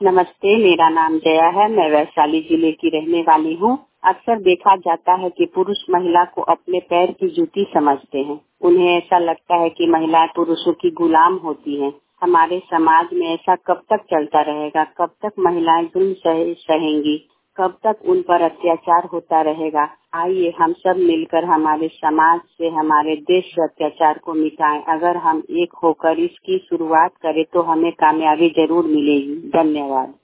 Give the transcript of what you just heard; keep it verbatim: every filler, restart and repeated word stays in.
नमस्ते, मेरा नाम जया है। मैं वैशाली जिले की रहने वाली हूँ। अक्सर देखा जाता है कि पुरुष महिला को अपने पैर की जूती समझते हैं। उन्हें ऐसा लगता है कि महिलाएं पुरुषों की गुलाम होती हैं। हमारे समाज में ऐसा कब तक चलता रहेगा? कब तक महिलाएं जुल्म सहे, सहेंगी? कब तक उन पर अत्याचार होता रहेगा? आइए हम सब मिलकर हमारे समाज से, हमारे देश से अत्याचार को मिटाएं। अगर हम एक होकर इसकी शुरुआत करें तो हमें कामयाबी जरूर मिलेगी। धन्यवाद।